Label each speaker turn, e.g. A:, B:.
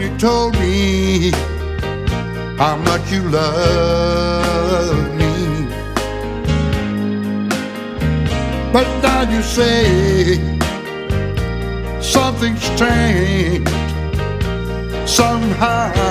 A: you told me how much you love me. But now you say something's changed somehow.